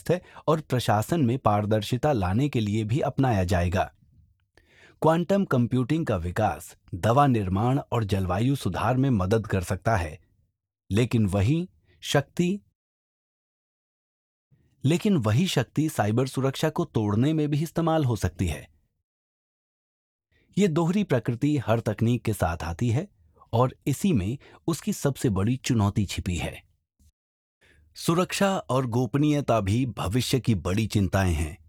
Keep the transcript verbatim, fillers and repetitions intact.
है और प्रशासन में पारदर्शिता लाने के लिए भी अपनाया जाएगा। क्वांटम कंप्यूटिंग का विकास दवा निर्माण और जलवायु सुधार में मदद कर सकता है, लेकिन वही शक्ति लेकिन वही शक्ति साइबर सुरक्षा को तोड़ने में भी इस्तेमाल हो सकती है। ये दोहरी प्रकृति हर तकनीक के साथ आती है और इसी में उसकी सबसे बड़ी चुनौती छिपी है। सुरक्षा और गोपनीयता भी भविष्य की बड़ी चिंताएं हैं।